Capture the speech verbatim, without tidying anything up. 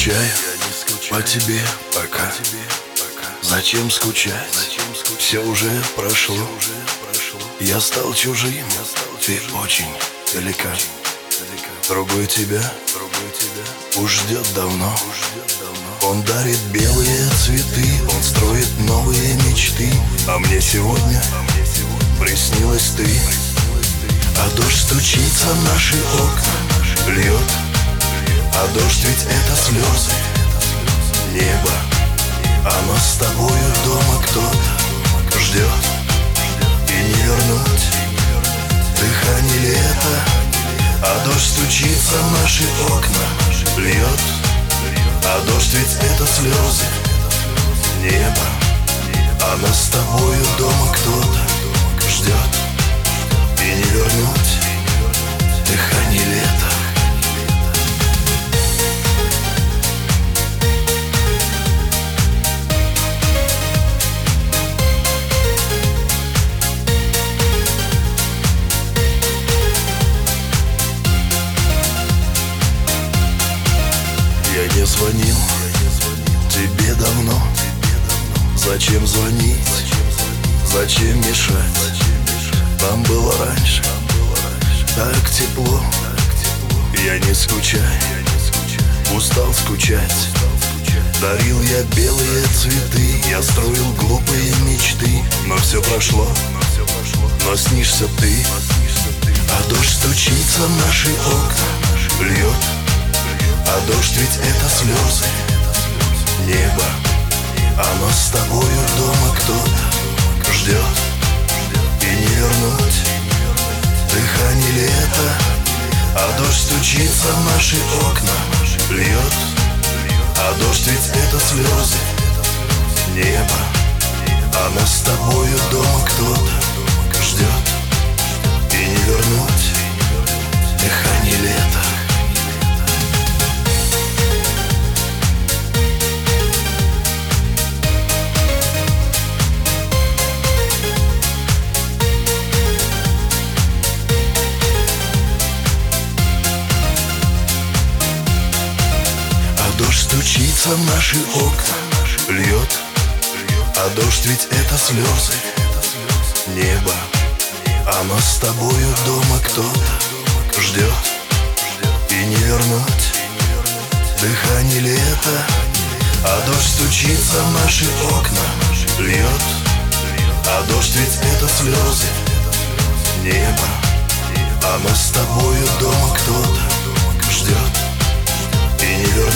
скучаю по тебе пока. Зачем скучать? Все уже прошло. Я стал чужим, ты очень далека. Другой тебя уж ждет давно. Он дарит белые цветы, он строит новые мечты. А мне сегодня приснилась ты. А дождь стучится в наши окна, льет. А дождь ведь это слезы. Небо, оно с тобою дома кто-то ждет. И не вернуть дыхание лета. А дождь стучится в наши окна, льет. А дождь ведь это слезы. Небо, оно с тобою дома кто-то ждет. И не вернуть дыхание лета. Я не звонил тебе давно. Зачем звонить? Зачем мешать? Нам было раньше так тепло. Я не скучаю, устал скучать. Дарил я белые цветы, я строил глупые мечты. Но все прошло, но снишься ты. А дождь стучится в наши окна, льет. А дождь ведь это слезы. Небо, оно с тобою дома кто-то ждет. И не вернуть дыхание лета. А дождь стучится в наши окна, льет. А дождь ведь это слезы. Небо, оно с тобою дома кто-то ждет. И не вернуть дыхание лета. Дождь стучится в наши окна, льет. А дождь ведь это слезы. Небо, оно с тобою дома кто-то ждет. И не вернуть дыхание лета. А дождь стучится в наши окна, льет. А дождь ведь это слезы. Небо, оно с тобою дома кто-то ждет. И не вернуть